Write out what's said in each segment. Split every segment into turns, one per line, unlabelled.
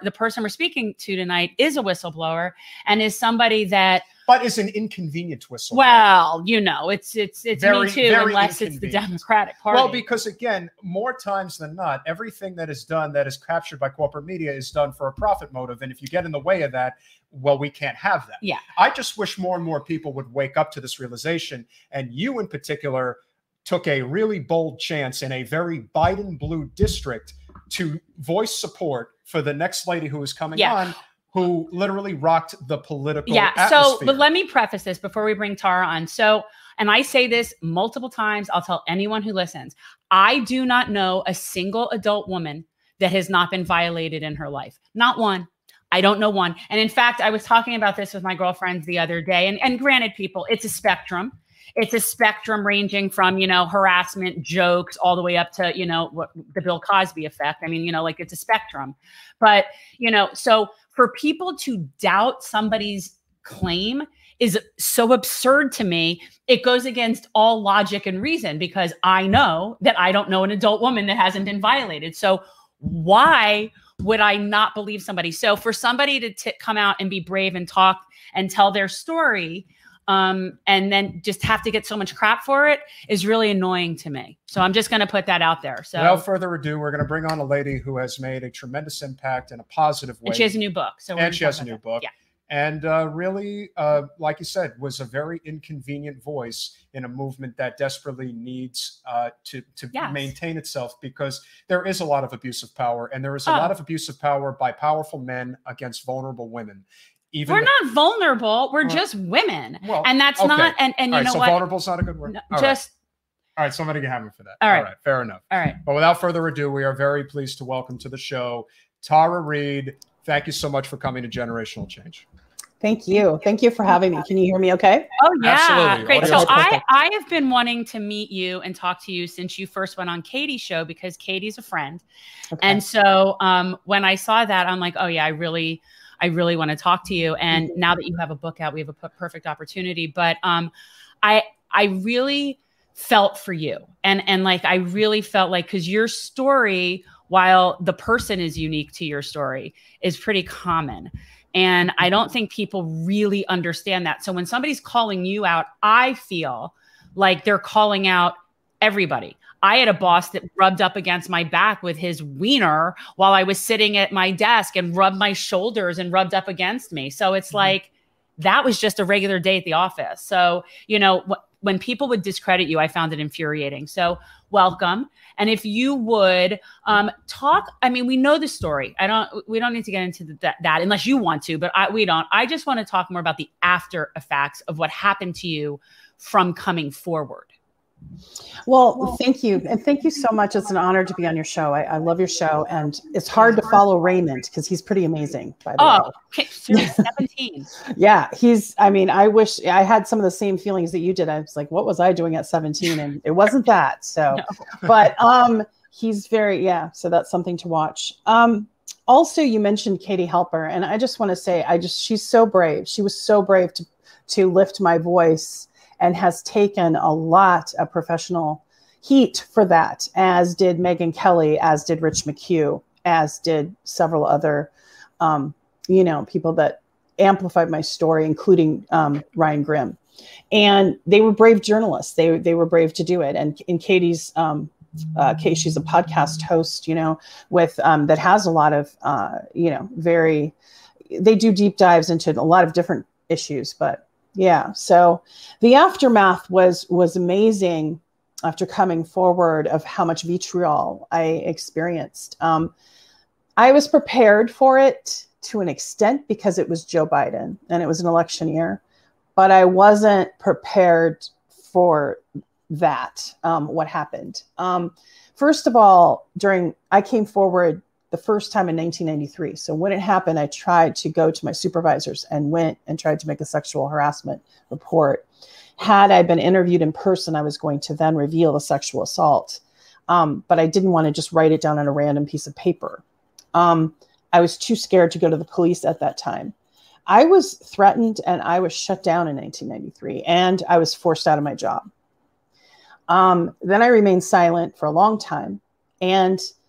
the person we're speaking to tonight is a whistleblower and is somebody that,
but is an inconvenient whistleblower.
Well, you know, it's
very,
Me Too,
very
unless it's the Democratic Party.
Well, because again, more times than not, everything that is done that is captured by corporate media is done for a profit motive. And if you get in the way of that, well, we can't have that.
Yeah.
I just wish more and more people would wake up to this realization. And you in particular took a really bold chance in a very Biden blue district to voice support for the next lady who is coming on, who literally rocked the political atmosphere.
But let me preface this before we bring Tara on. So, and I say this multiple times, I'll tell anyone who listens, I do not know a single adult woman that has not been violated in her life. Not one. I don't know one. And in fact, I was talking about this with my girlfriends the other day. And granted, people, it's a spectrum. It's a spectrum ranging from, you know, harassment, jokes, all the way up to, you know, what the Bill Cosby effect. I mean, you know, like it's a spectrum. But, you know, so for people to doubt somebody's claim is so absurd to me. It goes against all logic and reason, because I know that I don't know an adult woman that hasn't been violated. So why would I not believe somebody? So for somebody to come out and be brave and talk and tell their story, and then just have to get so much crap for it is really annoying to me. So I'm just going to put that out there. So
without further ado, we're going to bring on a lady who has made a tremendous impact in a positive way.
And she has a new book.
And she has a new book. Yeah. And really, like you said, was a very inconvenient voice in a movement that desperately needs to maintain itself, because there is a lot of abuse of power, and there is a lot of abuse of power by powerful men against vulnerable women.
We're not vulnerable. We're just women. Well, and that's not, and you know
so
what?
Vulnerable is not a good word.
No,
all right. Somebody can have me for that.
All right.
Fair enough.
All right.
But without further ado, we are very pleased to welcome to the show, Tara Reid. Thank you so much for coming to Generational Change.
Thank you. Thank you for having me. Can you hear me okay?
Oh, yeah.
Absolutely.
Great. So I have been wanting to meet you and talk to you since you first went on Katie's show, because Katie's a friend. Okay. And so when I saw that, I'm like, oh, yeah, I really want to talk to you. And now that you have a book out, we have a perfect opportunity. But I really felt for you. And like, I really felt like, because your story, while the person is unique to your story, is pretty common. And I don't think people really understand that. So when somebody's calling you out, I feel like they're calling out everybody. I had a boss that rubbed up against my back with his wiener while I was sitting at my desk, and rubbed my shoulders and rubbed up against me. So it's like, that was just a regular day at the office. So, you know, when people would discredit you, I found it infuriating. So welcome. And if you would talk, I mean, we know the story. We don't need to get into that unless you want to, but we don't. I just want to talk more about the after effects of what happened to you from coming forward.
Well, thank you. And thank you so much. It's an honor to be on your show. I love your show. And it's hard to follow Raymond, because he's pretty amazing, by the way.
Okay. 17.
Yeah, I wish I had some of the same feelings that you did. I was like, what was I doing at 17? And it wasn't that. So, no. But he's so that's something to watch. Also, you mentioned Katie Halper, and I just want to say, she's so brave. She was so brave to lift my voice, and has taken a lot of professional heat for that, as did Megyn Kelly, as did Rich McHugh, as did several other, people that amplified my story, including Ryan Grimm. And they were brave journalists. They were brave to do it. And in Katie's case, she's a podcast host, with that has a lot of, they do deep dives into a lot of different issues, but yeah. So the aftermath was amazing after coming forward, of how much vitriol I experienced. I was prepared for it to an extent, because it was Joe Biden and it was an election year, but I wasn't prepared for that, what happened. First of all, I came forward the first time in 1993. So when it happened, I tried to go to my supervisors and went and tried to make a sexual harassment report. Had I been interviewed in person, I was going to then reveal the sexual assault. But I didn't want to just write it down on a random piece of paper. I was too scared to go to the police at that time. I was threatened, and I was shut down in 1993, and I was forced out of my job. Then I remained silent for a long time. And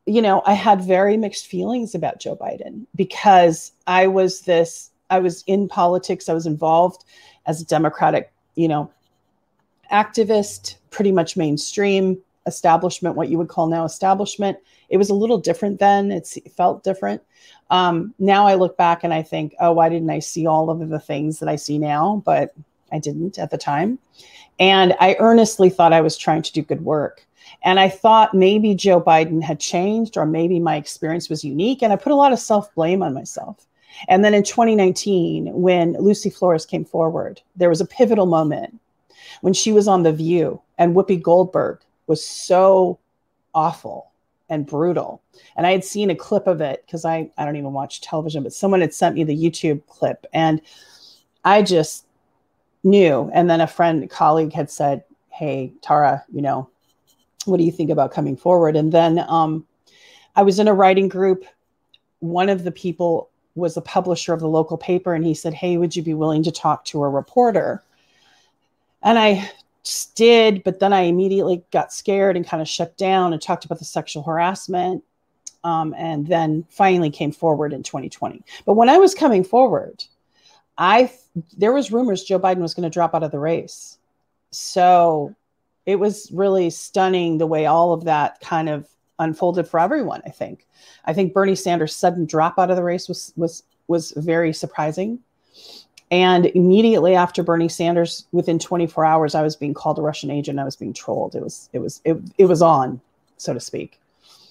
you know, I had very mixed feelings about Joe Biden because I was in politics. I was involved as a Democratic, you know, activist, pretty much mainstream establishment, what you would call now establishment. It was a little different then. It felt different. Now I look back and I think, oh, why didn't I see all of the things that I see now? But I didn't at the time. And I earnestly thought I was trying to do good work. And I thought maybe Joe Biden had changed, or maybe my experience was unique. And I put a lot of self-blame on myself. And then in 2019, when Lucy Flores came forward, there was a pivotal moment when she was on The View, and Whoopi Goldberg was so awful and brutal. And I had seen a clip of it because I don't even watch television, but someone had sent me the YouTube clip, and I just knew. And then a colleague had said, hey, Tara, you know, what do you think about coming forward? And then I was in a writing group. One of the people was a publisher of the local paper, and he said, hey, would you be willing to talk to a reporter? And I just did, but then I immediately got scared and kind of shut down and talked about the sexual harassment, and then finally came forward in 2020. But when I was coming forward, there was rumors Joe Biden was going to drop out of the race. So it was really stunning the way all of that kind of unfolded for everyone. I think Bernie Sanders' sudden drop out of the race was very surprising. And immediately after Bernie Sanders, within 24 hours, I was being called a Russian agent. I was being trolled. It was on, so to speak.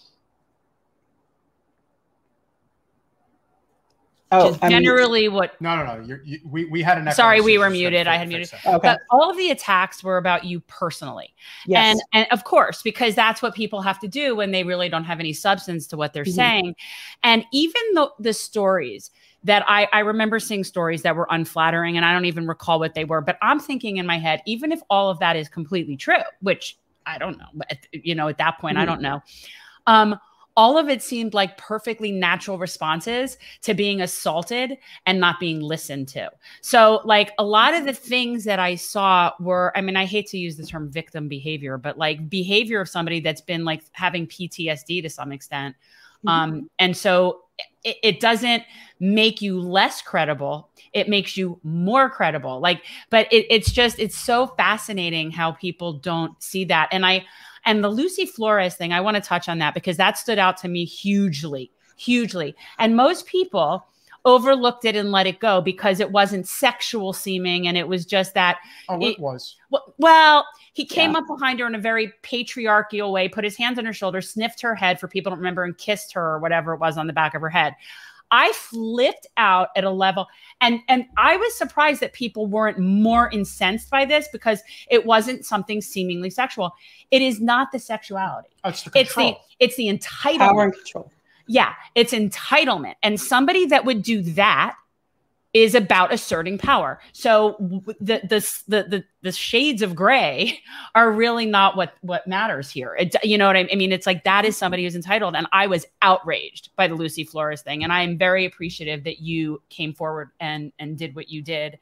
Oh, generally what?
No. We had an.
Sorry, we were muted. I had muted.
Okay.
But all of the attacks were about you personally.
Yes.
And of course, because that's what people have to do when they really don't have any substance to what they're saying. And even the stories that I remember seeing stories that were unflattering, and I don't even recall what they were, but I'm thinking in my head, even if all of that is completely true, which I don't know, but you know, at that point, I don't know. All of it seemed like perfectly natural responses to being assaulted and not being listened to. So like a lot of the things that I saw were, I mean, I hate to use the term victim behavior, but like behavior of somebody that's been like having PTSD to some extent. And so it doesn't make you less credible. It makes you more credible. Like, but it's so fascinating how people don't see that. And the Lucy Flores thing, I want to touch on that because that stood out to me hugely. And most people overlooked it and let it go because it wasn't sexual seeming. And it was just that.
Oh, it was.
Well, he came up behind her in a very patriarchal way, put his hands on her shoulder, sniffed her head for people don't remember, and kissed her or whatever it was on the back of her head. I flipped out at a level, and I was surprised that people weren't more incensed by this because it wasn't something seemingly sexual. It is not the sexuality.
It's the control.
It's the entitlement.
Power and control.
Yeah, it's entitlement. And somebody that would do that is about asserting power. So the shades of gray are really not what matters here. You know what I mean? It's like that is somebody who's entitled. And I was outraged by the Lucy Flores thing. And I am very appreciative that you came forward and did what you did.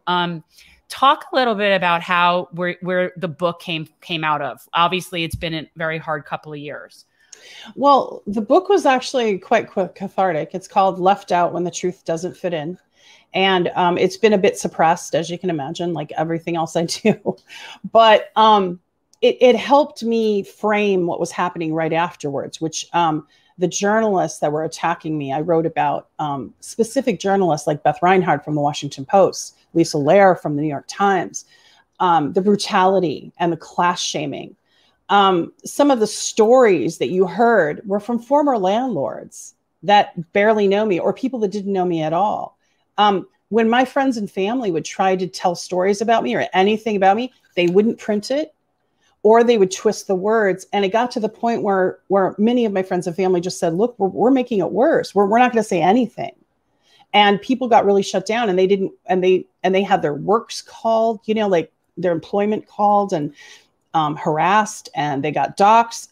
Talk a little bit about how where the book came out of. Obviously, it's been a very hard couple of years.
Well, the book was actually quite cathartic. It's called Left Out When the Truth Doesn't Fit In. And it's been a bit suppressed, as you can imagine, like everything else I do. But it helped me frame what was happening right afterwards, which the journalists that were attacking me, I wrote about specific journalists like Beth Reinhardt from the Washington Post, Lisa Lair from the New York Times, the brutality and the class shaming. Some of the stories that you heard were from former landlords that barely know me or people that didn't know me at all. When my friends and family would try to tell stories about me or anything about me, they wouldn't print it or they would twist the words. And it got to the point where many of my friends and family just said, look, we're making it worse. We're not going to say anything. And people got really shut down and they had their works called, you know, like their employment called and harassed, and they got doxxed.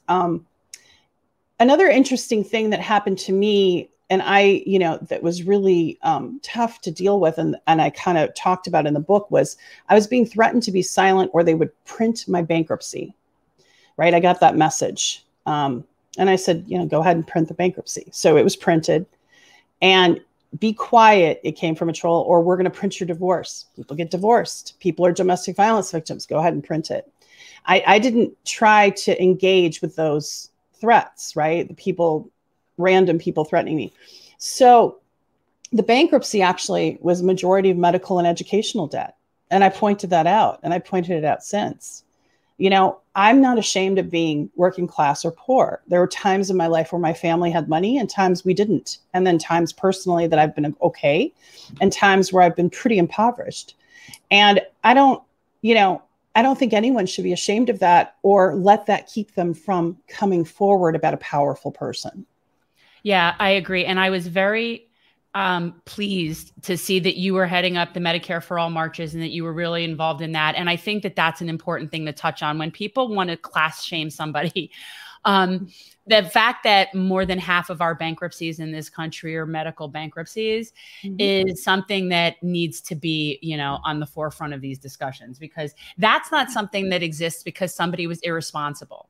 Another interesting thing that happened to me, and that was really tough to deal with, and I kind of talked about in the book, was I was being threatened to be silent or they would print my bankruptcy, right? I got that message. And I said, go ahead and print the bankruptcy. So it was printed, and be quiet. It came from a troll. Or we're going to print your divorce. People get divorced. People are domestic violence victims. Go ahead and print it. I didn't try to engage with those threats, right? Random people threatening me. So the bankruptcy actually was majority of medical and educational debt. And I pointed that out, and I pointed it out since. I'm not ashamed of being working class or poor. There were times in my life where my family had money and times we didn't. And then times personally that I've been okay, and times where I've been pretty impoverished. And I don't think anyone should be ashamed of that or let that keep them from coming forward about a powerful person.
Yeah, I agree. And I was very pleased to see that you were heading up the Medicare for All marches and that you were really involved in that. And I think that that's an important thing to touch on when people want to class shame somebody. The fact that more than half of our bankruptcies in this country are medical bankruptcies is something that needs to be, on the forefront of these discussions, because that's not something that exists because somebody was irresponsible.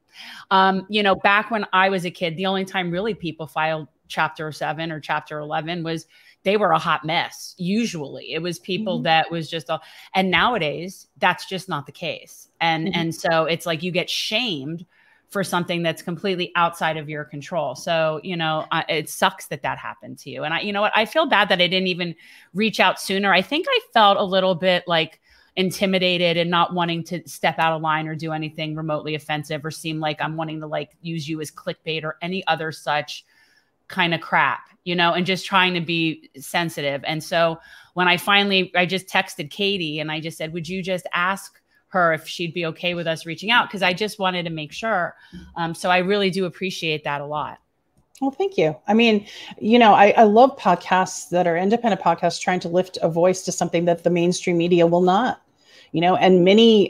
Back when I was a kid, the only time really people filed Chapter 7 or Chapter 11 was they were a hot mess. Usually it was people that was just and nowadays that's just not the case. And so it's like you get shamed for something that's completely outside of your control. So, it sucks that happened to you. And you know what? I feel bad that I didn't even reach out sooner. I think I felt a little bit like intimidated and not wanting to step out of line or do anything remotely offensive or seem like I'm wanting to use you as clickbait or any other such kind of crap, and just trying to be sensitive. And so when I just texted Katie and I just said, would you just ask her if she'd be okay with us reaching out? Because I just wanted to make sure. So I really do appreciate that a lot.
Well, thank you. I mean, I love podcasts that are independent podcasts trying to lift a voice to something that the mainstream media will not, and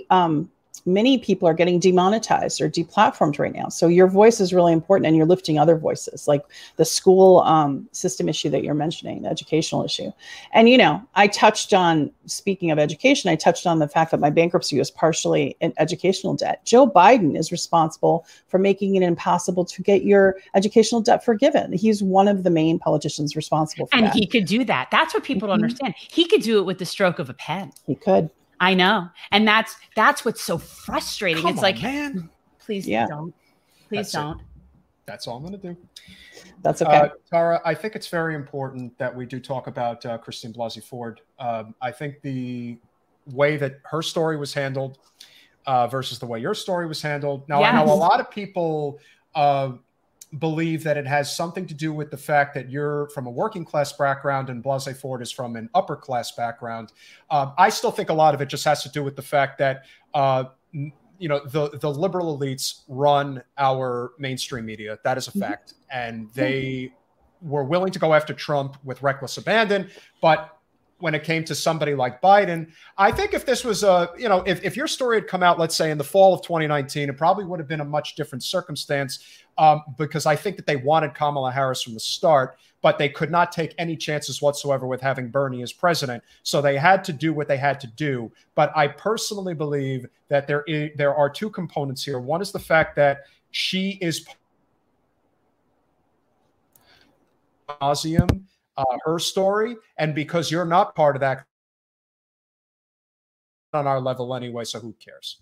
many people are getting demonetized or deplatformed right now. So your voice is really important, and you're lifting other voices, like the school system issue that you're mentioning, the educational issue. And, I touched on, speaking of education, I touched on the fact that my bankruptcy was partially in educational debt. Joe Biden is responsible for making it impossible to get your educational debt forgiven. He's one of the main politicians responsible for that.
And he could do that. That's what people don't understand. He could do it with the stroke of a pen.
He could.
I know. And that's what's so frustrating.
Come on, man.
Please don't. Please don't.
That's all I'm going to do.
That's okay.
Tara, I think it's very important that we do talk about Christine Blasey Ford. I think the way that her story was handled versus the way your story was handled. Now, I know a lot of people believe that it has something to do with the fact that you're from a working class background and Blasey Ford is from an upper class background. I still think a lot of it just has to do with the fact that, the liberal elites run our mainstream media. That is a fact. And they were willing to go after Trump with reckless abandon. But when it came to somebody like Biden, I think if this was if your story had come out, let's say in the fall of 2019, it probably would have been a much different circumstance, because I think that they wanted Kamala Harris from the start, but they could not take any chances whatsoever with having Bernie as president. So they had to do what they had to do. But I personally believe that there are two components here. One is the fact that she is her story, and because you're not part of that on our level anyway, so who cares?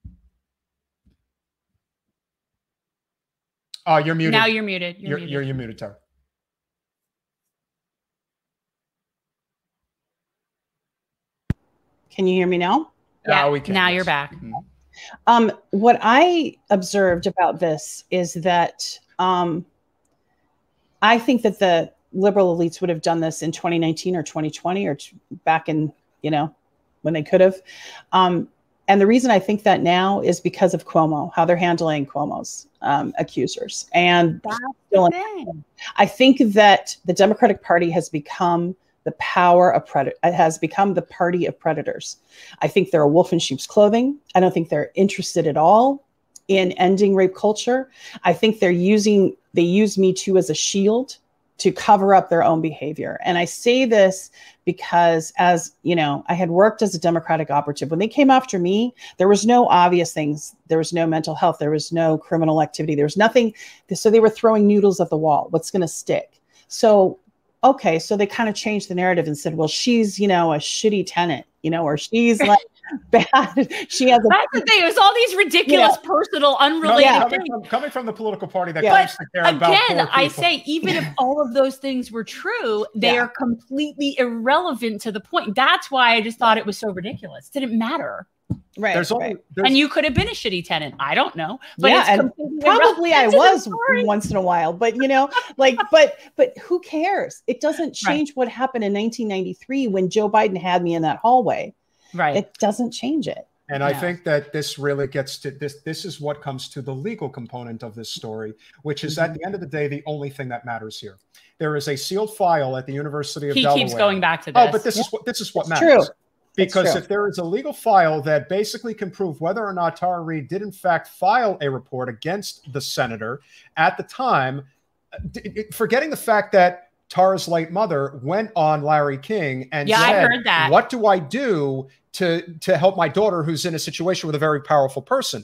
You're muted.
Now you're muted.
You're muted, Tara.
Can you hear me now?
Yeah,
we can.
Now you're back.
What I observed about this is that I think that the liberal elites would have done this in 2019 or 2020 or back in, when they could have. And the reason I think that now is because of Cuomo, how they're handling Cuomo's accusers. And I think that the Democratic Party has become the party of predators. I think they're a wolf in sheep's clothing. I don't think they're interested at all in ending rape culture. I think they use Me Too as a shield to cover up their own behavior. And I say this because, as you know, I had worked as a Democratic operative. When they came after me, there was no obvious things. There was no mental health. There was no criminal activity. There was nothing. So they were throwing noodles at the wall. What's going to stick? So, okay. So they kind of changed the narrative and said, well, she's, you know, a shitty tenant, you know, or she's like bad. She has
that's the thing. It was all these ridiculous, personal, unrelated things.
Coming from the political party that claims to care about poor people.
I say, even if all of those things were true, they are completely irrelevant to the point. That's why I just thought it was so ridiculous. It didn't matter.
Right.
And you could have been a shitty tenant. I don't know. But
and probably I was once in a while, but you know, like, but who cares? It doesn't change what happened in 1993 when Joe Biden had me in that hallway.
Right.
It doesn't change it.
And I think that this really gets to this. This is what comes to the legal component of this story, which is at the end of the day, the only thing that matters here. There is a sealed file at the University of Delaware.
He keeps going back to this.
Oh, but this is what matters.
True.
Because if there is a legal file that basically can prove whether or not Tara Reade did in fact file a report against the senator at the time, forgetting the fact that Tara's late mother went on Larry King and said,
I heard that.
What do I do to help my daughter who's in a situation with a very powerful person?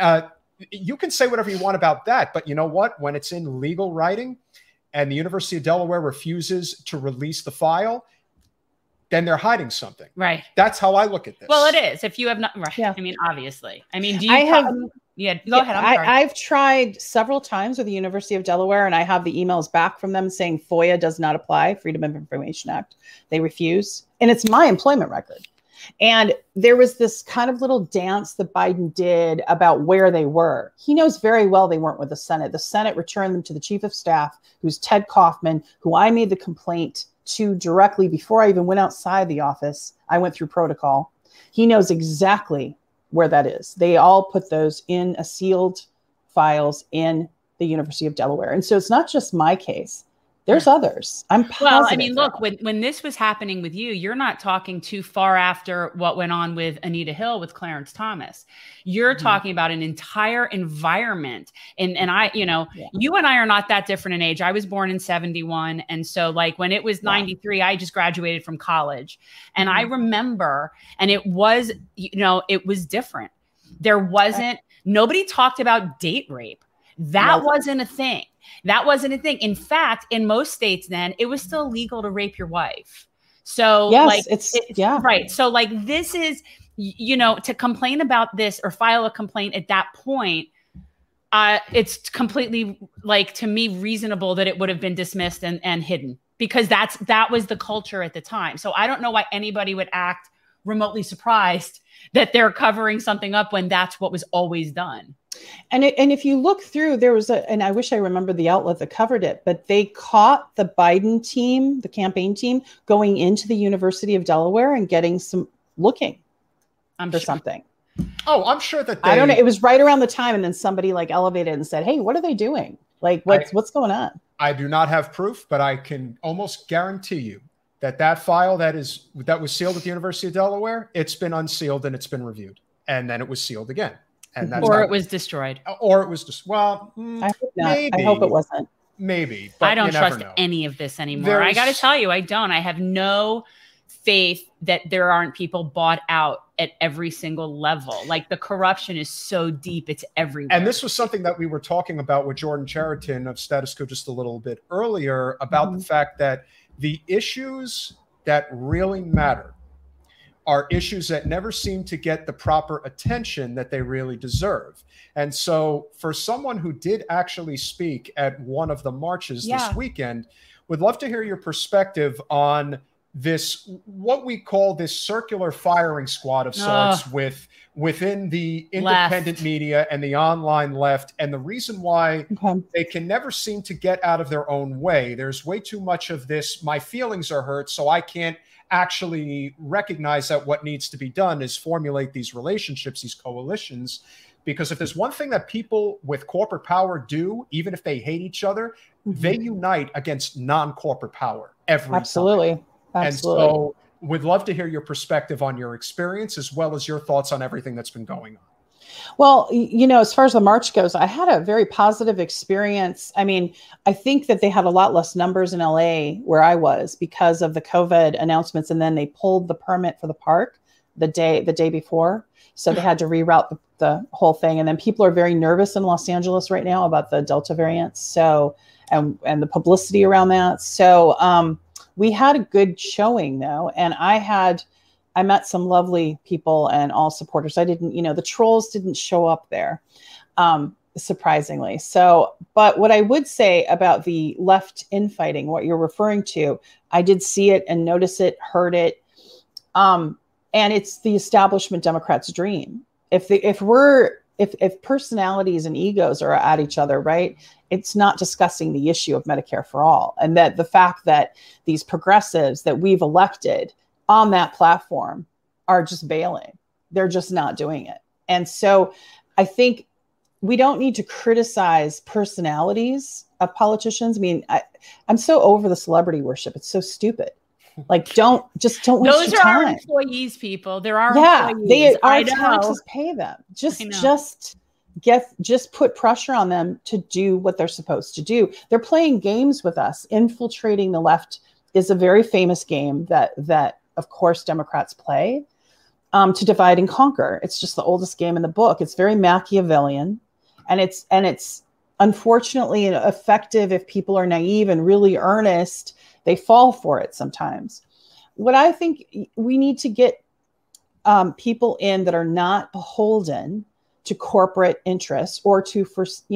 You can say whatever you want about that, but you know what? When it's in legal writing and the University of Delaware refuses to release the file, then they're hiding something.
Right.
That's how I look at this.
Well, it is. If you have not, right. Yeah. I mean, obviously. I mean, do you go ahead.
I've tried several times with the University of Delaware, and I have the emails back from them saying FOIA does not apply, Freedom of Information Act. They refuse. And it's my employment record. And there was this kind of little dance that Biden did about where they were. He knows very well they weren't with the Senate. The Senate returned them to the chief of staff, who's Ted Kaufman, who I made the complaint to directly before I even went outside the office. I went through protocol. He knows exactly where that is. They all put those in a sealed files in the University of Delaware. And so it's not just my case. There's others. I'm positive.
Well, I mean, look, when this was happening with you, you're not talking too far after what went on with Anita Hill with Clarence Thomas. You're talking about an entire environment. And I, you know, you and I are not that different in age. I was born in 71. And so like when it was 93, I just graduated from college. And I remember, and it was, you know, it was different. There wasn't, nobody talked about date rape. That wasn't a thing. That wasn't a thing. In fact, in most states then, it was still legal to rape your wife. So like, it's right. So like, this is, you know, to complain about this or file a complaint at that point, it's completely like, to me, reasonable that it would have been dismissed and hidden, because that was the culture at the time. So I don't know why anybody would act remotely surprised that they're covering something up when that's what was always done.
And if you look through, there was and I wish I remember the outlet that covered it, but they caught the Biden team, the campaign team, going into the University of Delaware and getting some looking for something.
Oh, I'm sure that
I don't know. It was right around the time, and then somebody like elevated and said, "Hey, what are they doing? Like, what's going on?" I
do not have proof, but I can almost guarantee you that file that was sealed at the University of Delaware, it's been unsealed and it's been reviewed, and then it was sealed again. And that's
or it was destroyed.
Or it was just, well,
I hope not. Maybe. I hope it wasn't.
Maybe.
But I don't trust any of this anymore. I got to tell you, I don't. I have no faith that there aren't people bought out at every single level. Like the corruption is so deep, it's everywhere.
And this was something that we were talking about with Jordan Cheriton of Status Quo just a little bit earlier about the fact that the issues that really matter are issues that never seem to get the proper attention that they really deserve. And so for someone who did actually speak at one of the marches this weekend, would love to hear your perspective on this, what we call this circular firing squad of sorts within the independent media and the online left, and the reason why they can never seem to get out of their own way. There's way too much of this, my feelings are hurt, so I can't actually recognize that what needs to be done is formulate these relationships, these coalitions. Because if there's one thing that people with corporate power do, even if they hate each other, they unite against non-corporate power every time.
Absolutely.
And so we'd love to hear your perspective on your experience, as well as your thoughts on everything that's been going on.
Well, as far as the march goes, I had a very positive experience. I mean, I think that they had a lot less numbers in LA where I was because of the COVID announcements. And then they pulled the permit for the park the day before. So they had to reroute the whole thing. And then people are very nervous in Los Angeles right now about the Delta variant. So, and the publicity around that. So we had a good showing though. And I met some lovely people and all supporters. I didn't, the trolls didn't show up there, surprisingly. So, but what I would say about the left infighting, what you're referring to, I did see it and notice it, heard it. And it's the establishment Democrats' dream. If personalities and egos are at each other, right? It's not discussing the issue of Medicare for all. And that the fact that these progressives that we've elected on that platform are just bailing. They're just not doing it. And so I think we don't need to criticize personalities of politicians. I mean, I'm so over the celebrity worship. It's so stupid. Like, don't waste your time.
Those are our employees, people. There are employees.
Our taxes pay them. Just put pressure on them to do what they're supposed to do. They're playing games with us. Infiltrating the left is a very famous game that of course Democrats play to divide and conquer. It's just the oldest game in the book. It's very Machiavellian, and it's unfortunately effective if people are naive and really earnest. They fall for it sometimes. What I think we need to get people in that are not beholden to corporate interests or to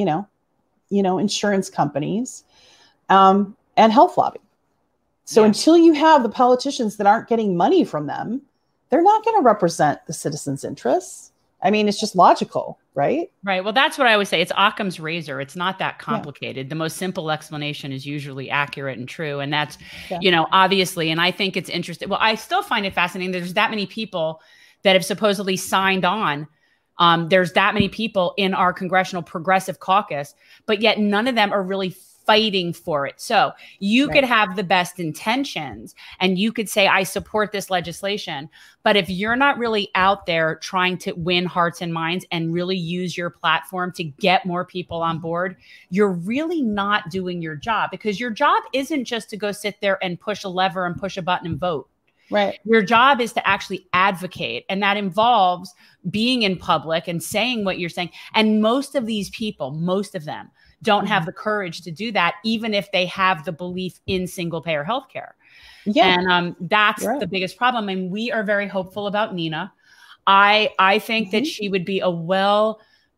insurance companies and health lobby. So until you have the politicians that aren't getting money from them, they're not going to represent the citizens' interests. I mean, it's just logical, right?
Right. Well, that's what I always say. It's Occam's razor. It's not that complicated. Yeah. The most simple explanation is usually accurate and true. And that's, obviously, and I think it's interesting. Well, I still find it fascinating. There's that many people that have supposedly signed on. There's that many people in our Congressional Progressive Caucus, but yet none of them are really fighting for it. So you could have the best intentions and you could say, I support this legislation. But if you're not really out there trying to win hearts and minds and really use your platform to get more people on board, you're really not doing your job, because your job isn't just to go sit there and push a lever and push a button and vote.
Right.
Your job is to actually advocate. And that involves being in public and saying what you're saying. And most of these people, most of them, don't have the courage to do that, even if they have the belief in single payer healthcare. Yeah. And that's the biggest problem. And we are very hopeful about Nina. I think that she would be a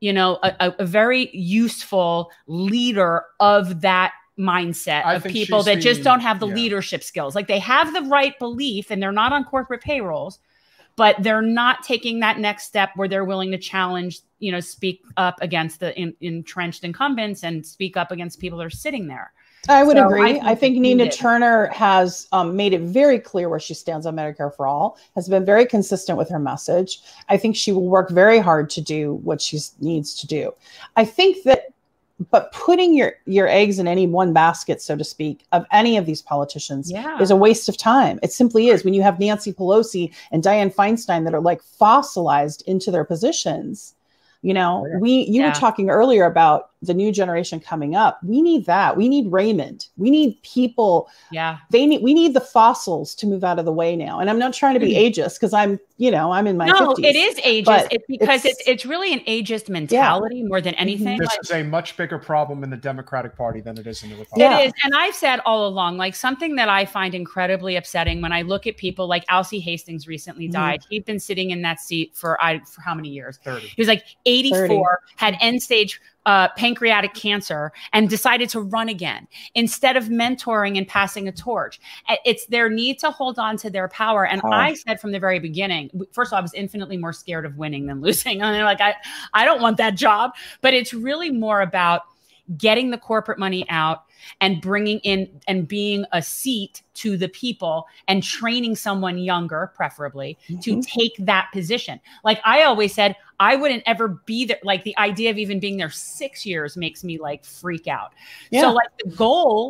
very useful leader of that mindset of people that just don't have the leadership skills. Like, they have the right belief and they're not on corporate payrolls, but they're not taking that next step where they're willing to challenge, speak up against the entrenched incumbents and speak up against people that are sitting there.
I would agree. I think Nina Turner has made it very clear where she stands on Medicare for All, has been very consistent with her message. I think she will work very hard to do what she needs to do. I think that, but putting your eggs in any one basket, so to speak, of any of these politicians is a waste of time. It simply is. When you have Nancy Pelosi and Dianne Feinstein that are like fossilized into their positions, you were talking earlier about the new generation coming up. We need that. We need Raymond. We need people. Yeah. We need the fossils to move out of the way now. And I'm not trying to be ageist, because I'm in my 50s. No,
it is ageist. It's because it's really an ageist mentality more than anything.
This is a much bigger problem in the Democratic Party than it is in the Republican
Party. It is. And I've said all along, like, something that I find incredibly upsetting when I look at people like Alcee Hastings recently died. He'd been sitting in that seat for how many years?
30.
He was like 84, 30. Had end stage pancreatic cancer, and decided to run again instead of mentoring and passing a torch. It's their need to hold on to their power. And I said from the very beginning, first of all, I was infinitely more scared of winning than losing. I mean, like, I don't want that job, but it's really more about getting the corporate money out and bringing in and being a seat to the people and training someone younger, preferably, to take that position. Like I always said, I wouldn't ever be there. Like the idea of even being there 6 years makes me like freak out. Yeah. So like the goal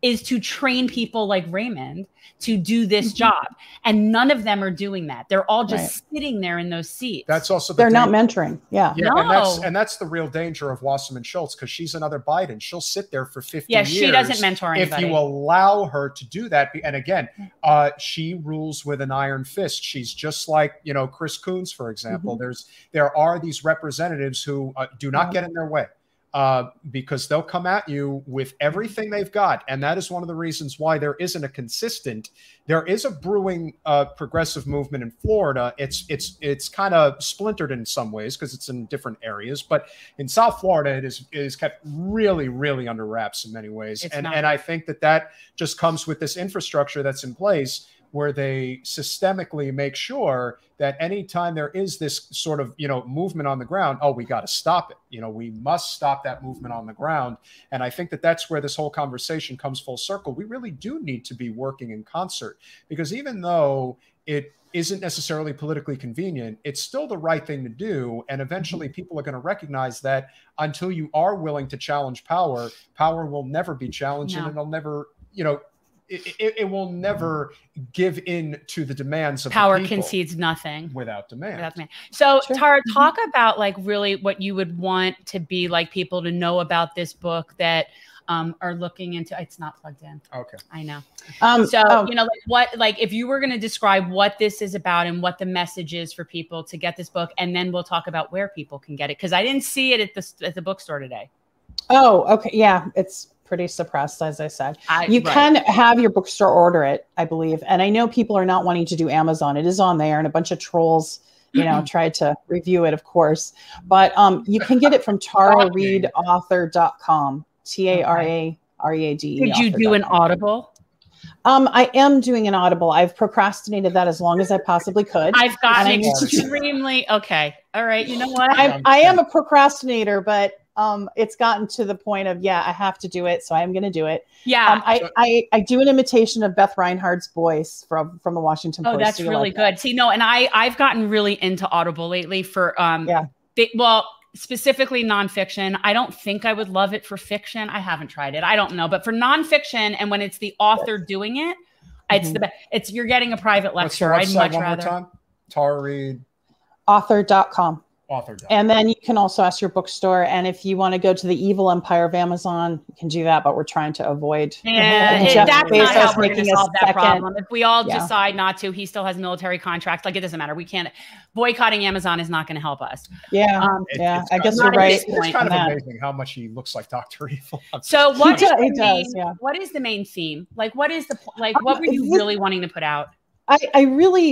is to train people like Raymond to do this job. And none of them are doing that. They're all just sitting there in those seats.
That's also
they're not mentoring. Yeah.
No.
And that's the real danger of Wasserman Schultz, because she's another Biden. She'll sit there for 50
years.
Yeah,
she doesn't mentor anybody.
If you allow her to do that. And again, she rules with an iron fist. She's just like, you know, Chris Coons, for example. There are these representatives who do not get in their way. Because they'll come at you with everything they've got. And that is one of the reasons why there isn't a consistent, there is a brewing progressive movement in Florida. It's kind of splintered in some ways because it's in different areas, but in South Florida, it is kept really, really under wraps in many ways. And I think that just comes with this infrastructure that's in place, where they systemically make sure that anytime there is this sort of, you know, movement on the ground, we got to stop it. You know, we must stop that movement on the ground. And I think that's where this whole conversation comes full circle. We really do need to be working in concert, because even though it isn't necessarily politically convenient, it's still the right thing to do. And eventually people are going to recognize that until you are willing to challenge power, power will never be challenged, and it'll never, you know, it will never give in to the demands of
power.
The people
concedes nothing
without demand.
So Tara, talk about like really what you would want to be like people to know about this book that are looking into. It's not plugged in.
Okay.
I know. You know, like if you were going to describe what this is about and what the message is for people to get this book, and then we'll talk about where people can get it. Cause I didn't see it at the bookstore today.
Oh, okay. Yeah. It's pretty suppressed, as I said. You can have your bookstore order it, I believe. And I know people are not wanting to do Amazon. It is on there, and a bunch of trolls, you know, tried to review it, of course. But you can get it from tarareadauthor.com, TARAREADE.
Did you do an Audible?
I am doing an Audible. I've procrastinated that as long as I possibly could.
I've gotten extremely okay. All right. You know what?
I am a procrastinator, but it's gotten to the point of, I have to do it. So I'm going to do it.
Yeah.
I do an imitation of Beth Reinhardt's voice from the Washington Post.
Oh, that's really good. See, no, and I've gotten really into Audible lately for, specifically nonfiction. I don't think I would love it for fiction. I haven't tried it. I don't know, but for nonfiction, and when it's the author doing it, it's the best. You're getting a private lecture.
I'd much rather. Tara Reade.
Author.com. And then you can also ask your bookstore. And if you want to go to the evil empire of Amazon, you can do that, but we're trying to avoid.
And that's not how we're going to solve that problem. If we all decide not to, he still has military contracts. Like, it doesn't matter. We can't. Boycotting Amazon is not going to help us.
Yeah. I guess you're right.
It's kind of amazing how much he looks like Dr. Evil.
So what is the main theme? Like, what is what were you really wanting to put out?
I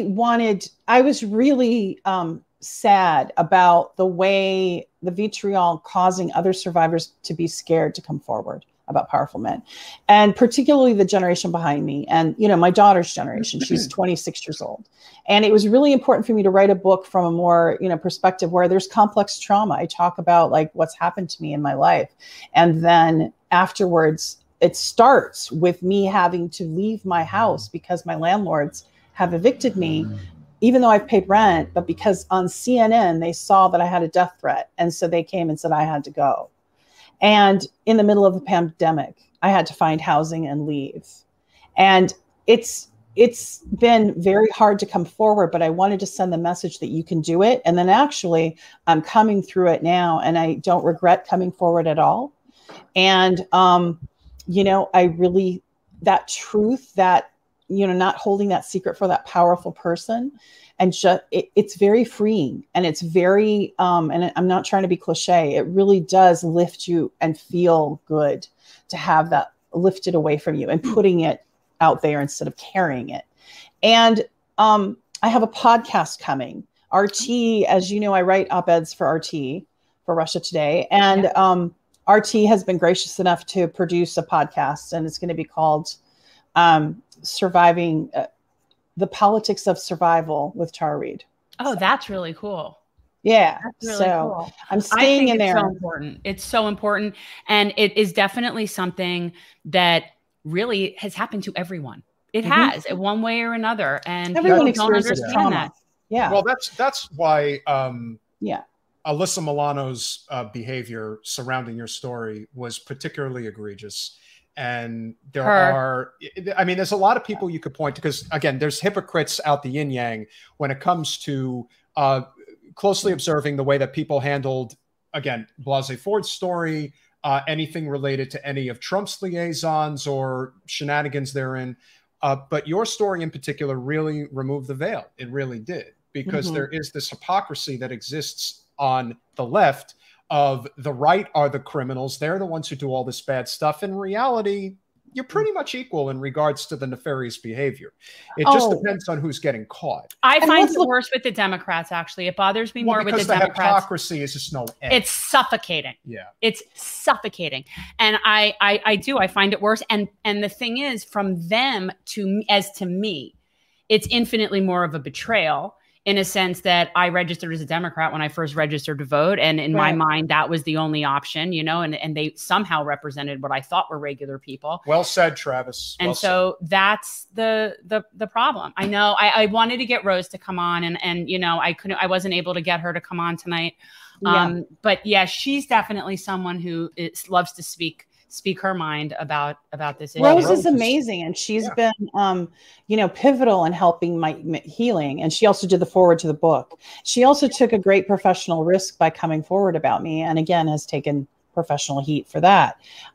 was really sad about the way the vitriol causing other survivors to be scared to come forward about powerful men, and particularly the generation behind me. And, you know, my daughter's generation, she's 26 years old. And it was really important for me to write a book from a more, you know, perspective where there's complex trauma. I talk about like what's happened to me in my life. And then afterwards, it starts with me having to leave my house because my landlords have evicted me, even though I've paid rent, but because on CNN, they saw that I had a death threat. And so they came and said I had to go. And in the middle of the pandemic, I had to find housing and leave. And it's been very hard to come forward, but I wanted to send the message that you can do it. And then actually I'm coming through it now, and I don't regret coming forward at all. And, you know, that truth, that, you know, not holding that secret for that powerful person, and just it's very freeing, and it's very and I'm not trying to be cliche, it really does lift you and feel good to have that lifted away from you and putting it out there instead of carrying it. And I have a podcast coming. RT, as you know, I write op-eds for RT, for Russia Today, and RT has been gracious enough to produce a podcast, and it's going to be called Surviving the Politics of Survival with Tara Reade.
Oh, that's really cool.
Yeah.
That's really cool.
I'm staying in there.
So important. It's so important. And it is definitely something that really has happened to everyone. It has, in one way or another. And
everyone
don't understand that.
Yeah.
Well, that's why Alyssa Milano's behavior surrounding your story was particularly egregious. And there are, I mean, there's a lot of people you could point to, because again, there's hypocrites out the yin yang when it comes to closely observing the way that people handled, again, Blasey Ford's story, anything related to any of Trump's liaisons or shenanigans therein. But your story in particular really removed the veil. It really did, because there is this hypocrisy that exists on the left of the right are the criminals. They're the ones who do all this bad stuff. In reality, you're pretty much equal in regards to the nefarious behavior. It just depends on who's getting caught.
I find it worse with the Democrats, actually. It bothers me more with the Democrats.
The hypocrisy is just no end.
It's suffocating.
Yeah.
It's suffocating. And I find it worse. And the thing is, from them to me, it's infinitely more of a betrayal, in a sense that I registered as a Democrat when I first registered to vote. And in my mind, that was the only option, you know, and they somehow represented what I thought were regular people.
Well said, Travis.
And so that's the problem. I know I wanted to get Rose to come on, and you know, I wasn't able to get her to come on tonight. But yeah, she's definitely someone who loves to speak her mind about this issue.
Rose is amazing, and she's been you know, pivotal in helping my healing, and she also did the forward to the book. She also took a great professional risk by coming forward about me, and again has taken professional heat for that,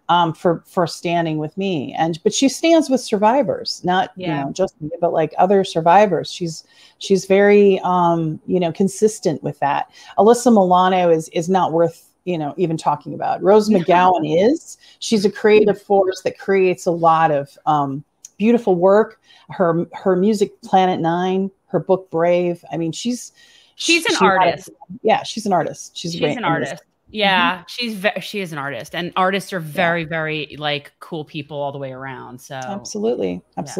for standing with me. But she stands with survivors, not you know, just me, but like other survivors. She's very you know, consistent with that. Alyssa Milano is not worth, you know, even talking about. Rose McGowan she's a creative force that creates a lot of beautiful work. Her music, Planet Nine, her book, Brave. I mean, she's
an artist.
She's an artist. She's
an artist. Yeah, she is an artist, and artists are very, very like cool people all the way around. So
absolutely.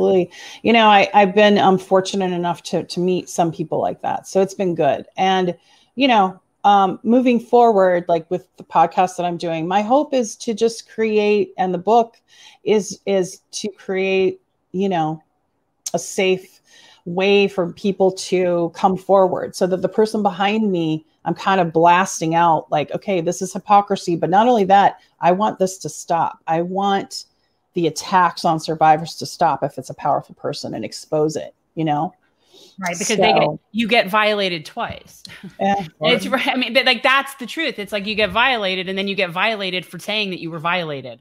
You know, I've been fortunate enough to meet some people like that. So it's been good. And, you know, moving forward, like with the podcast that I'm doing, my hope is to just create, and the book is to create, you know, a safe way for people to come forward, so that the person behind me, I'm kind of blasting out like, okay, this is hypocrisy. But not only that, I want this to stop. I want the attacks on survivors to stop if it's a powerful person, and expose it, you know?
Right, because you get violated twice. Yeah, it's right. I mean, like that's the truth. It's like you get violated, and then you get violated for saying that you were violated.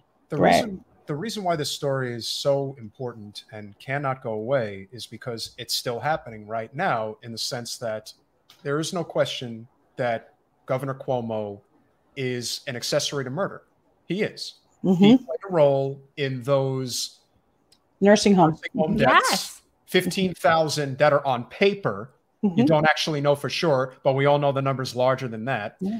The reason why this story is so important and cannot go away is because it's still happening right now, in the sense that there is no question that Governor Cuomo is an accessory to murder. He is. He played a role in those
nursing home
deaths. Yes. 15,000 that are on paper. You don't actually know for sure, but we all know the number's larger than that. Yeah.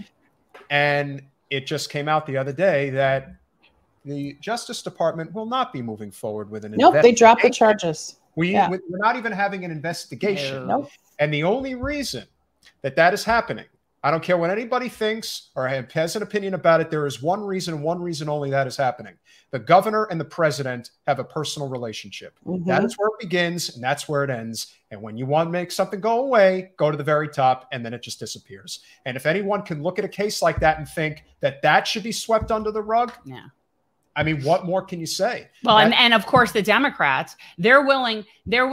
And it just came out the other day that the Justice Department will not be moving forward with an investigation.
They dropped the charges.
We're not even having an investigation. Nope. And the only reason that is happening, I don't care what anybody thinks or has an opinion about it, there is one reason only that is happening. The governor and the president have a personal relationship. That is where it begins, and that's where it ends. And when you want to make something go away, go to the very top, and then it just disappears. And if anyone can look at a case like that and think that should be swept under the rug, I mean, what more can you say?
Well, and of course the Democrats, they're willing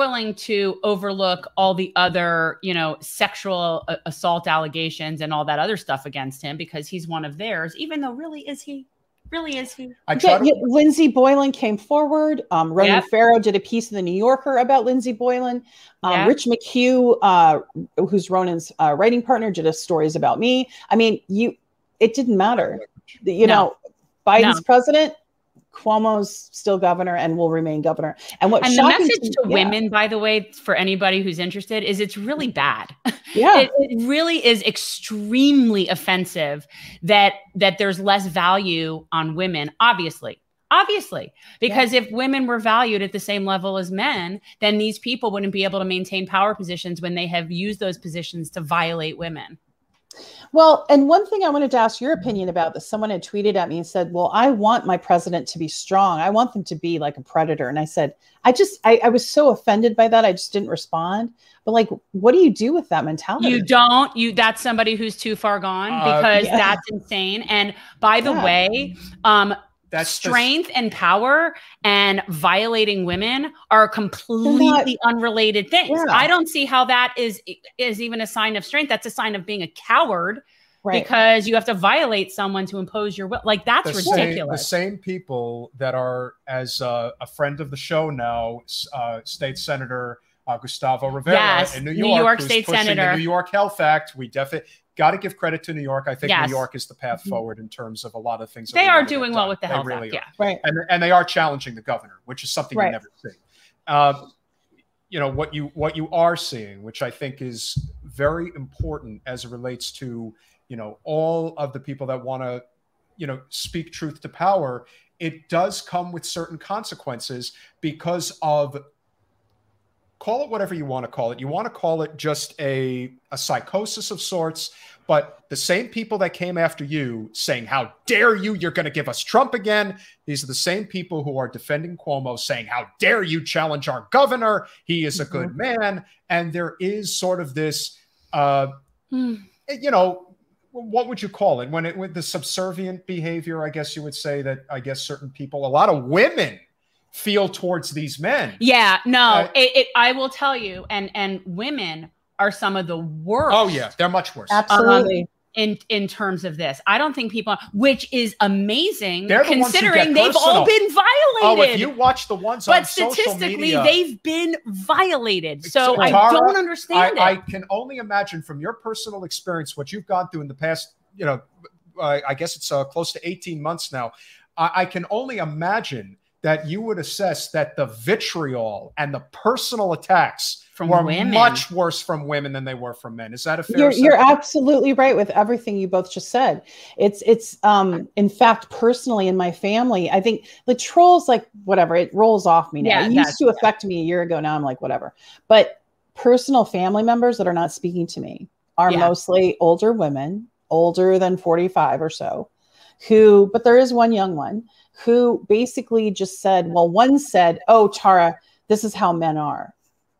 to overlook all the other, you know, sexual assault allegations and all that other stuff against him, because he's one of theirs, even though really is he?
Lindsey Boylan came forward. Ronan Farrow did a piece in the New Yorker about Lindsey Boylan. Rich McHugh, who's Ronan's writing partner, did a stories about me. I mean, it didn't matter. You know, Biden's president, Cuomo's still governor and will remain governor. And the
message to women, by the way, for anybody who's interested, is it's really bad. Yeah, it really is extremely offensive that there's less value on women. Obviously, because if women were valued at the same level as men, then these people wouldn't be able to maintain power positions when they have used those positions to violate women.
Well, and one thing I wanted to ask your opinion about this, someone had tweeted at me and said, well, I want my president to be strong. I want them to be like a predator. And I said, I was so offended by that. I just didn't respond. But like, what do you do with that mentality?
That's somebody who's too far gone, because that's insane. And by the way, strength and power and violating women are completely unrelated things. Yeah. I don't see how that is even a sign of strength. That's a sign of being a coward. Right. Because you have to violate someone to impose your will. Like, that's ridiculous.
The same people that are, as a friend of the show now, State Senator Gustavo Rivera in New York
State Senator,
the New York Health Act. We definitely got to give credit to New York. I think New York is the path forward in terms of a lot of things.
They are doing well with the Health Act. Yeah.
Right.
And they are challenging the governor, which is something you never see. You know, what you are seeing, which I think is very important as it relates to, you know, all of the people that want to, you know, speak truth to power, it does come with certain consequences because of, call it whatever you want to call it. You want to call it just a psychosis of sorts, but the same people that came after you saying, how dare you, you're going to give us Trump again. These are the same people who are defending Cuomo, saying, how dare you challenge our governor? He is a good man. And there is sort of this, you know, what would you call it? With the subservient behavior, I guess you would say that, I guess certain people, a lot of women feel towards these men.
Yeah, no, I will tell you, and women are some of the worst.
Oh yeah, they're much worse.
Absolutely.
In terms of this, I don't think people, which is amazing considering they've all been violated.
Oh, if you watch the ones on social media,
they've been violated. So Tara, I don't understand it.
I can only imagine from your personal experience what you've gone through in the past, you know, I guess it's close to 18 months now. I can only imagine that you would assess that the vitriol and the personal attacks were much worse from women than they were from men. Is that a fair assessment?
You're absolutely right with everything you both just said. It's in fact, personally in my family, I think the trolls, like whatever, it rolls off me now.
Yeah,
it used to affect me a year ago. Now I'm like, whatever. But personal family members that are not speaking to me are mostly older women, older than 45 or so, but there is one young one who basically just said, well, one said, oh, Tara, this is how men are.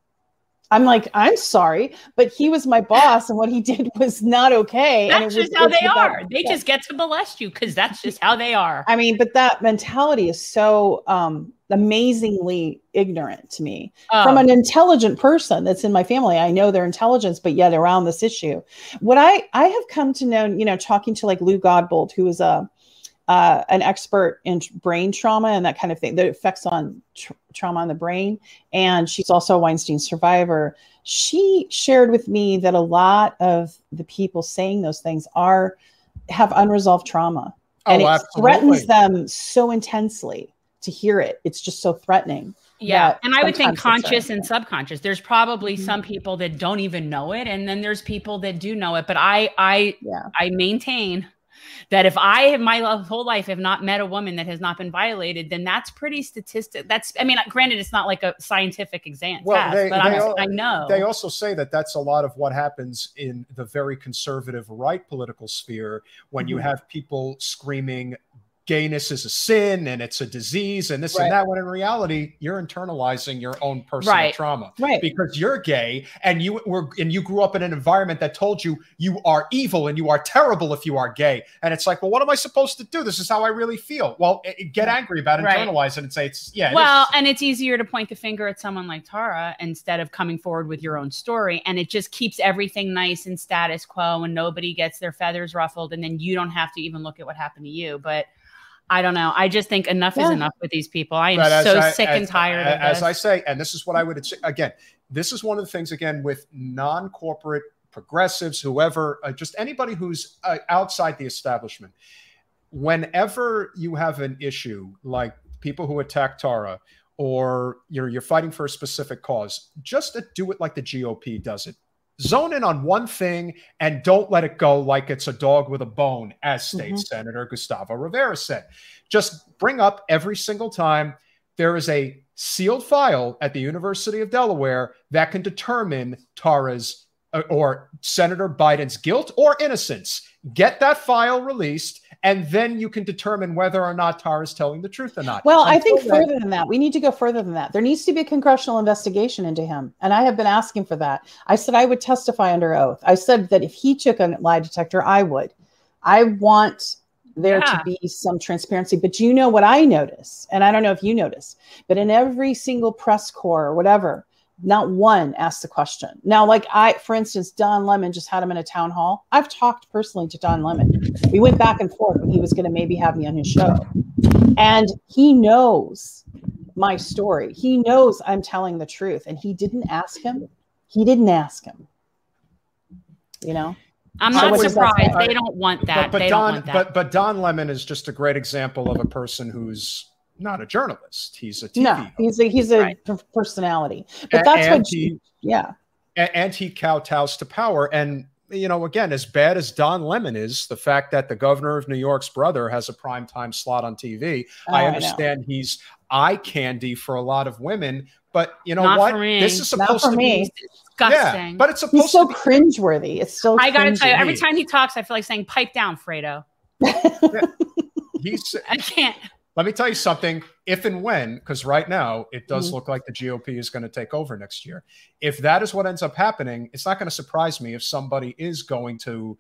I'm like, I'm sorry, but he was my boss and what he did was not okay.
That's just how they are. They just get to molest you because that's just how they are.
I mean, but that mentality is so amazingly ignorant to me from an intelligent person that's in my family. I know their intelligence, but yet around this issue, what I have come to know, you know, talking to like Lou Godbold, who is an expert in brain trauma and that kind of thing, the effects on trauma on the brain. And she's also a Weinstein survivor. She shared with me that a lot of the people saying those things have unresolved trauma. And it threatens them so intensely to hear it. It's just so threatening.
Yeah. And I would think conscious and subconscious. There's probably some people that don't even know it. And then there's people that do know it. But I maintain that if I have my whole life have not met a woman that has not been violated, then that's pretty statistic. I mean, granted, it's not like a scientific exam test, but I know.
They also say that that's a lot of what happens in the very conservative right political sphere when you have people screaming gayness is a sin and it's a disease and this and that, when in reality you're internalizing your own personal trauma because you're gay and you grew up in an environment that told you you are evil and you are terrible if you are gay, and it's like, well, what am I supposed to do? This is how I really feel. Well, get angry about it, internalize it, and say and
it's easier to point the finger at someone like Tara instead of coming forward with your own story, and it just keeps everything nice and status quo and nobody gets their feathers ruffled, and then you don't have to even look at what happened to you. But I don't know. I just think enough is enough with these people. I am so sick and tired of this.
As I say, and this is what I would say, again, this is one of the things, again, with non-corporate progressives, whoever, just anybody who's outside the establishment. Whenever you have an issue like people who attack Tara, or you're fighting for a specific cause, just do it like the GOP does it. Zone in on one thing and don't let it go like it's a dog with a bone, as State Senator Gustavo Rivera said. Just bring up every single time there is a sealed file at the University of Delaware that can determine Tara's or Senator Biden's guilt or innocence. Get that file released, and then you can determine whether or not Tara's telling the truth or not.
Well, I think further than that, we need to go further than that. There needs to be a congressional investigation into him. And I have been asking for that. I said I would testify under oath. I said that if he took a lie detector, I would. I want there to be some transparency. But you know what I notice, and I don't know if you notice, but in every single press corps or whatever, not one asked the question. Now, like for instance, Don Lemon just had him in a town hall. I've talked personally to Don Lemon. We went back and forth when he was going to maybe have me on his show. And he knows my story. He knows I'm telling the truth. And he didn't ask him. He didn't ask him. You know?
I'm not surprised. They don't want that. They don't want that.
But Don Lemon is just a great example of a person who's not a journalist. He's a TV host.
He's a personality. But that's what
and he kowtows to power. And you know, again, as bad as Don Lemon is, the fact that the governor of New York's brother has a primetime slot on TV, I understand he's eye candy for a lot of women. But you know what? This is supposed to be
disgusting.
Yeah, but it's supposed
to
be
cringeworthy. It's still.
I gotta tell you, every time he talks, I feel like saying, "Pipe down, Fredo." I can't.
Let me tell you something. If and when, because right now it does look like the GOP is going to take over next year. If that is what ends up happening, it's not going to surprise me if somebody is going to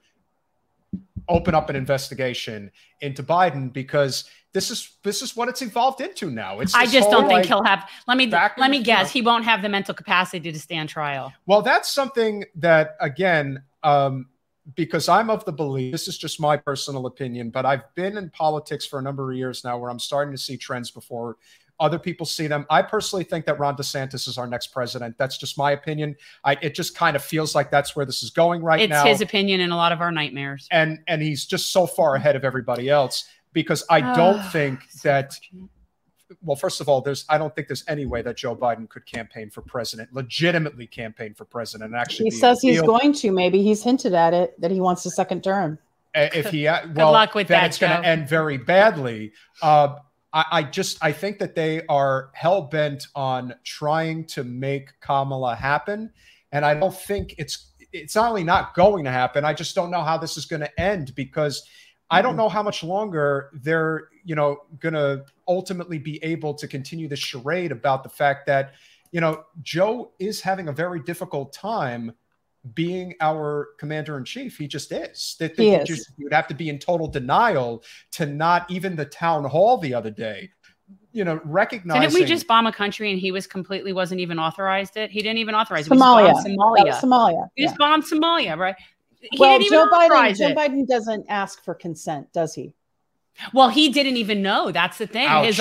open up an investigation into Biden, because this is what it's evolved into now.
I just don't think he'll have. Let me guess. He won't have the mental capacity to stand trial.
Well, that's something that, again, because I'm of the belief, this is just my personal opinion, but I've been in politics for a number of years now where I'm starting to see trends before other people see them. I personally think that Ron DeSantis is our next president. That's just my opinion. It just kind of feels like that's where this is going right now.
It's his opinion in a lot of our nightmares.
And he's just so far ahead of everybody else, because I don't think that, well, first of all, I don't think there's any way that Joe Biden could campaign for president, legitimately campaign for president. And actually,
he says he's going to. Maybe he's hinted at it, that he wants a second term.
If he,
good luck with that,
it's going to end very badly. I think that they are hell bent on trying to make Kamala happen, and I don't think it's not only not going to happen. I just don't know how this is going to end, because I don't know how much longer they're, going to ultimately be able to continue the charade about the fact that, Joe is having a very difficult time being our commander in chief. He just is. You would have to be in total denial to not even the town hall the other day, recognizing.
Didn't we just bomb a country and he wasn't even authorized it? He didn't even authorize it.
Somalia.
Somalia. He just bombed Somalia, right?
Joe Biden doesn't ask for consent, does he?
Well, he didn't even know. That's the thing. But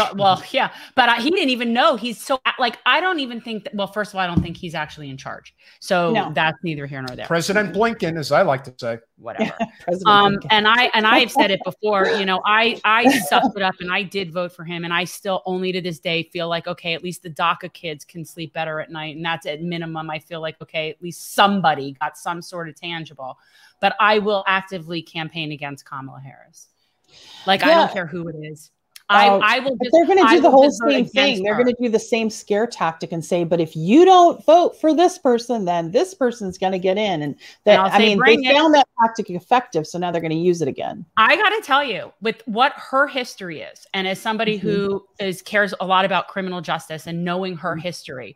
he didn't even know. He's so I don't even think that. Well, first of all, I don't think he's actually in charge. So that's neither here nor there.
President Blinken, as I like to say.
Whatever. And I've said it before. I sucked it up and I did vote for him, and I still only to this day feel like, okay, at least the DACA kids can sleep better at night, and that's at minimum. I feel like, okay, at least somebody got some sort of tangible. But I will actively campaign against Kamala Harris. I don't care who it is. I will.
They're going to do the whole same thing. They're going to do the same scare tactic and say, "But if you don't vote for this person, then this person's going to get in." And they found that tactic effective, so now they're going to use it again.
I got to tell you, with what her history is, and as somebody who cares a lot about criminal justice and knowing her history,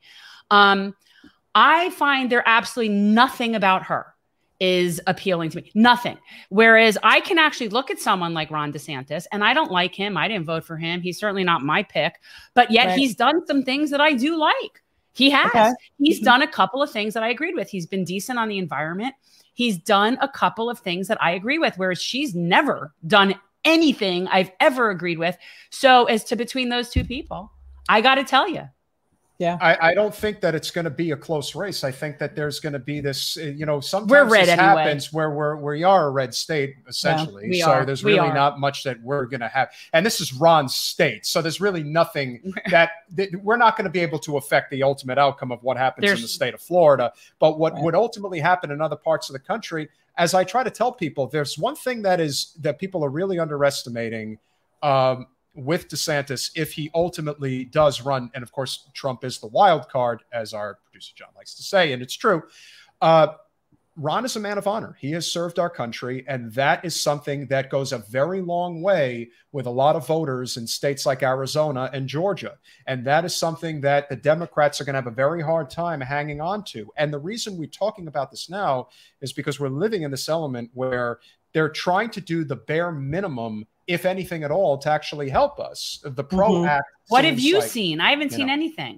I find there absolutely nothing about her is appealing to me. Nothing. Whereas I can actually look at someone like Ron DeSantis, and I don't like him. I didn't vote for him. He's certainly not my pick, but yet he's done some things that I do like. He has. Okay. He's done a couple of things that I agreed with. He's been decent on the environment. He's done a couple of things that I agree with, whereas she's never done anything I've ever agreed with. So as to between those two people, I got to tell you.
Yeah, I don't think that it's going to be a close race. I think that there's going to be this, sometimes this happens where we are a red state, essentially. Yeah, there's really not much that we're going to have. And this is Ron's state. So there's really nothing that we're not going to be able to affect the ultimate outcome of what happens in the state of Florida. But what would ultimately happen in other parts of the country, as I try to tell people, there's one thing that people are really underestimating with DeSantis, if he ultimately does run, and of course, Trump is the wild card, as our producer John likes to say, and it's true. Ron is a man of honor. He has served our country, and that is something that goes a very long way with a lot of voters in states like Arizona and Georgia. And that is something that the Democrats are going to have a very hard time hanging on to. And the reason we're talking about this now is because we're living in this element where they're trying to do the bare minimum if anything at all, to actually help us. The PRO Act.
What have you seen? I haven't seen anything.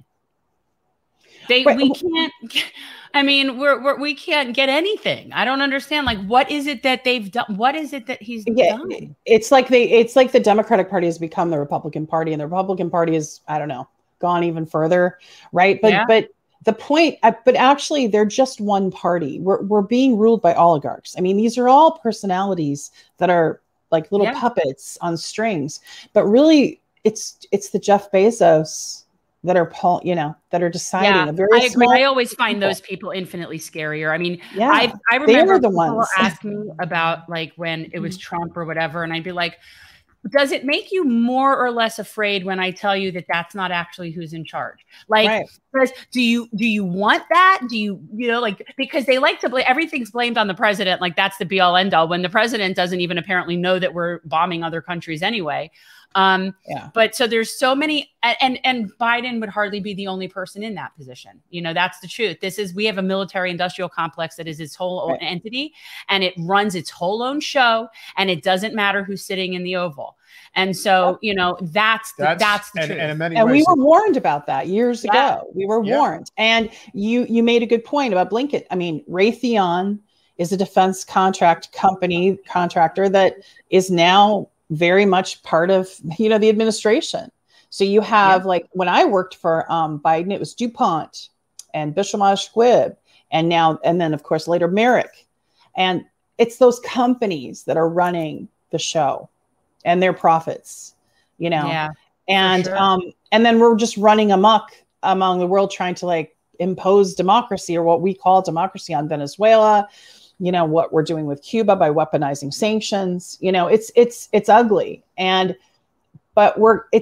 We can't. I mean, we can't get anything. I don't understand. Like, what is it that they've done? What is it that he's done?
It's like the Democratic Party has become the Republican Party, and the Republican Party is, I don't know, gone even further, right? But the point, but actually, they're just one party. We're being ruled by oligarchs. I mean, these are all personalities that are like little puppets on strings. But really, it's the Jeff Bezos that are, that are deciding.
I agree. I always find those people infinitely scarier. I mean, I remember the people ask me about like when it was Trump or whatever, and I'd be like, does it make you more or less afraid when I tell you that that's not actually who's in charge? Like, do you want that? Do you know, like, because they like to blame, everything's blamed on the president. Like that's the be all end all when the president doesn't even apparently know that we're bombing other countries anyway. But so there's so many, and Biden would hardly be the only person in that position. You know, that's the truth. We have a military industrial complex that is its whole own entity, and it runs its whole own show, and it doesn't matter who's sitting in the Oval. And so, you know, that's the truth.
And in many
ways,
we
were warned about that years ago. We were warned. And you made a good point about Blinken. I mean, Raytheon is a defense contractor that is now very much part of, the administration. So you have like when I worked for Biden, it was DuPont and Bishamage Squibb, and then of course later Merrick. And it's those companies that are running the show and their profits, and then we're just running amok among the world trying to like impose democracy, or what we call democracy, on Venezuela. What we're doing with Cuba by weaponizing sanctions, it's ugly. But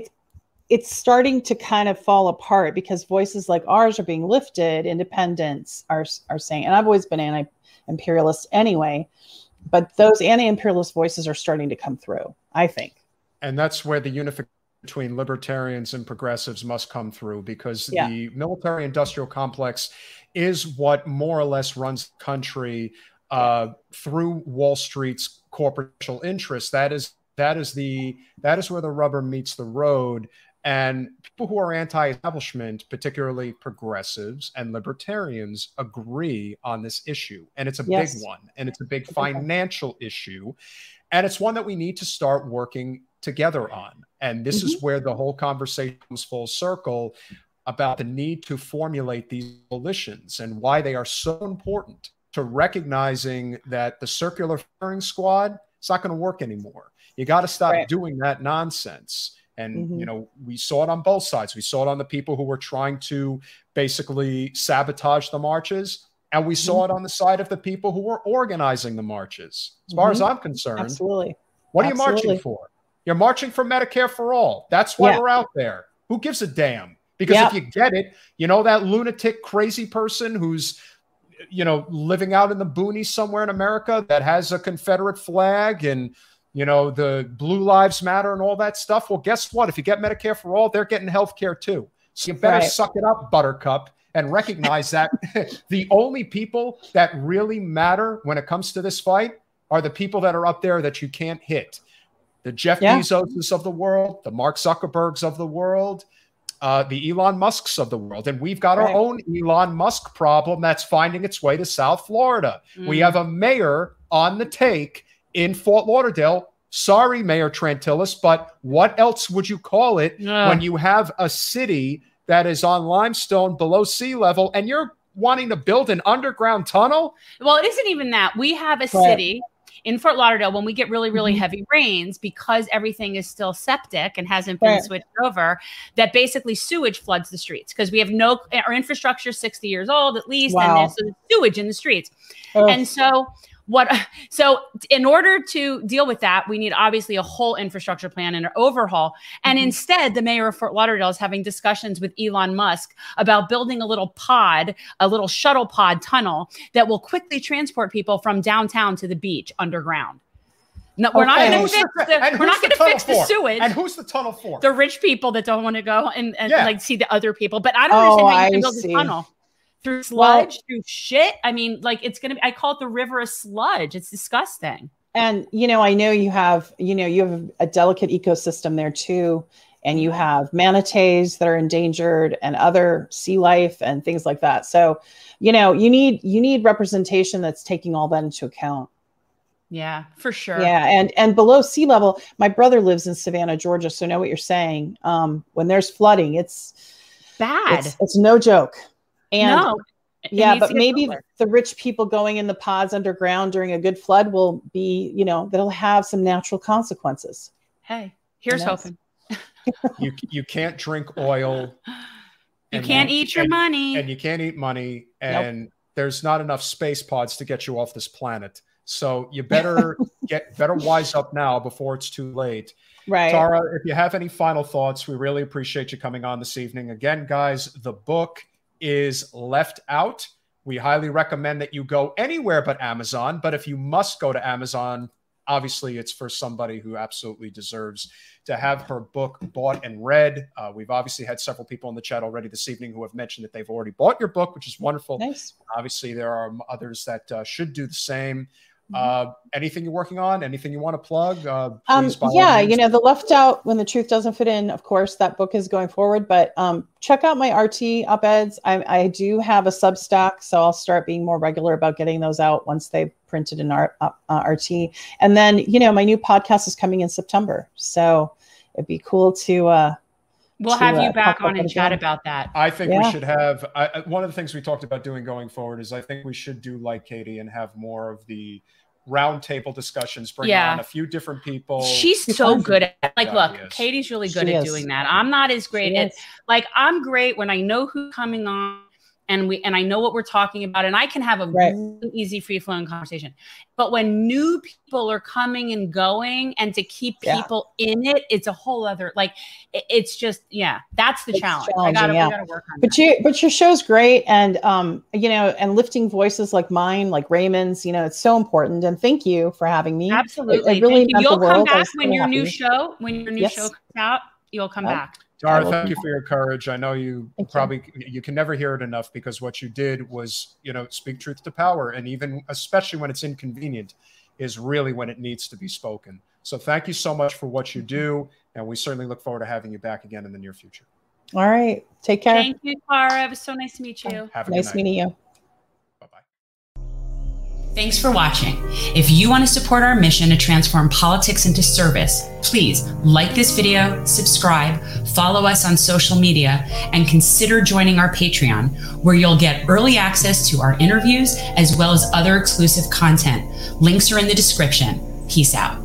it's starting to kind of fall apart because voices like ours are being lifted. Independents are saying, and I've always been anti-imperialist anyway, but those anti-imperialist voices are starting to come through, I think.
And that's where the unification between libertarians and progressives must come through, because the military industrial complex is what more or less runs the country through Wall Street's corporate interests. That is where the rubber meets the road. And people who are anti-establishment, particularly progressives and libertarians, agree on this issue. And it's a big one, and it's a big financial issue. And it's one that we need to start working together on. And this is where the whole conversation comes full circle about the need to formulate these coalitions and why they are so important to recognizing that the circular firing squad is not going to work anymore. You got to stop doing that nonsense. And, we saw it on both sides. We saw it on the people who were trying to basically sabotage the marches. And we saw it on the side of the people who were organizing the marches. As far as I'm concerned, what are you marching for? You're marching for Medicare for all. That's why we're out there. Who gives a damn? Because if you get it, that lunatic, crazy person who's, living out in the boonies somewhere in America that has a Confederate flag and, the Blue Lives Matter and all that stuff. Well, guess what? If you get Medicare for all, they're getting health care too. So you better suck it up, Buttercup, and recognize that the only people that really matter when it comes to this fight are the people that are up there that you can't hit. The Jeff Bezos of the world, the Mark Zuckerbergs of the world, the Elon Musks of the world. And we've got our own Elon Musk problem that's finding its way to South Florida. We have a mayor on the take in Fort Lauderdale. Sorry, Mayor Trantillis, but what else would you call it when you have a city that is on limestone below sea level and you're wanting to build an underground tunnel?
Well, it isn't even that. We have a city in Fort Lauderdale, when we get really, really heavy rains, because everything is still septic and hasn't been switched over, that basically sewage floods the streets because we have our infrastructure is 60 years old at least, and there's sewage in the streets. And so in order to deal with that, we need obviously a whole infrastructure plan and an overhaul. And instead, the mayor of Fort Lauderdale is having discussions with Elon Musk about building a little shuttle pod tunnel that will quickly transport people from downtown to the beach underground. No, we're not going to fix the sewage.
And who's the tunnel for?
The rich people that don't want to go and like see the other people. But I don't understand how you can build a tunnel. Through sludge, through shit. I mean, like I call it the river of sludge. It's disgusting.
And, I know you have a delicate ecosystem there too. And you have manatees that are endangered and other sea life and things like that. So, you need representation that's taking all that into account.
Yeah, for sure.
Yeah. And below sea level, my brother lives in Savannah, Georgia. So I know what you're saying. When there's flooding, it's
bad.
It's no joke. And
no.
Yeah, but maybe the rich people going in the pods underground during a good flood will be, that'll have some natural consequences.
Hey, here's hoping.
You can't drink oil.
You can't eat your money.
And you can't eat money. And there's not enough space pods to get you off this planet. So you better wise up now before it's too late.
Right.
Tara, if you have any final thoughts, we really appreciate you coming on this evening. Again, guys, the book is Left Out. We highly recommend that you go anywhere but Amazon. But if you must go to Amazon, obviously it's for somebody who absolutely deserves to have her book bought and read. We've obviously had several people in the chat already this evening who have mentioned that they've already bought your book, which is wonderful.
Nice.
Obviously, there are others that should do the same. Anything you're working on? Anything you want to plug? Please,
the Left Out, When the Truth Doesn't Fit In, of course, that book is going forward. But check out my RT op-eds. I do have a Substack, so I'll start being more regular about getting those out once they've printed in RT. And then, my new podcast is coming in September. So it'd be cool to...
We'll have you back on and chat about that.
I think we should have... one of the things we talked about doing going forward is I think we should do like Katie and have more of the roundtable discussions, bring on a few different people.
She's so good at look, Katie's really good at doing that. I'm not as great at I'm great when I know who's coming on and I know what we're talking about and I can have a really easy free flowing conversation. But when new people are coming and going and to keep people in it, it's a whole other it's just that's the challenge. We gotta work on that.
But your show's great and and lifting voices like mine, like Raymond's, it's so important. And thank you for having me.
Absolutely.
It really
You'll come back when your new show comes out, you'll come back.
Tara, thank you for your courage. I know you can never hear it enough because what you did was, speak truth to power. And even, especially when it's inconvenient, is really when it needs to be spoken. So thank you so much for what you do. And we certainly look forward to having you back again in the near future.
All right. Take care.
Thank you, Tara. It was so nice to meet you.
Have a good night.
Nice meeting you.
Thanks for watching. If you want to support our mission to transform politics into service, please like this video, subscribe, follow us on social media, and consider joining our Patreon, where you'll get early access to our interviews as well as other exclusive content. Links are in the description. Peace out.